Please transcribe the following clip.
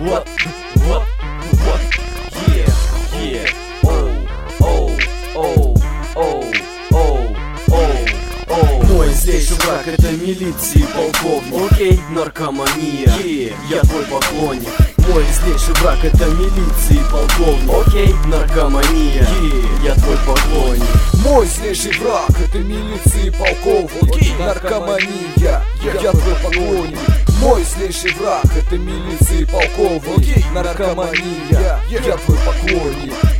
What? Yeah. Мой злейший враг — это милиции полковник. Окей, наркомания. Я твой поклонник. Мой злейший враг — это милиции полковник. Окей, наркомания. Я твой поклонник. Мой злейший враг — это милиции полковник. Наркомания. Я твой поклонник. Мой злейший враг — это милиции полковник. Наркомания. Я твой поклонник.